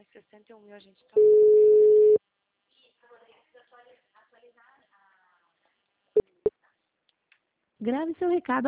faz 61 mil, a gente tá... Grave seu recado.